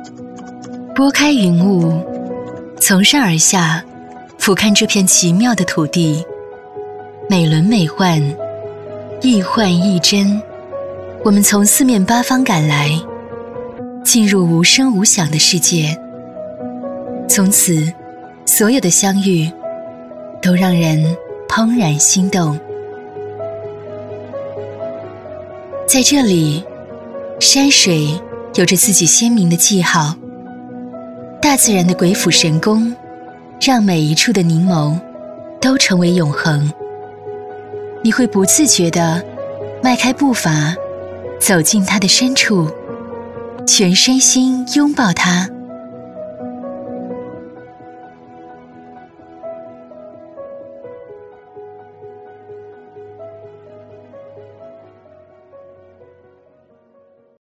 拨开云雾，从上而下俯瞰这片奇妙的土地，美轮美奂，亦幻亦真。我们从四面八方赶来，进入无声无响的世界。从此，所有的相遇都让人怦然心动。在这里，山水有着自己鲜明的记号，大自然的鬼斧神工让每一处的凝眸都成为永恒。你会不自觉地迈开步伐，走进它的深处，全身心拥抱它，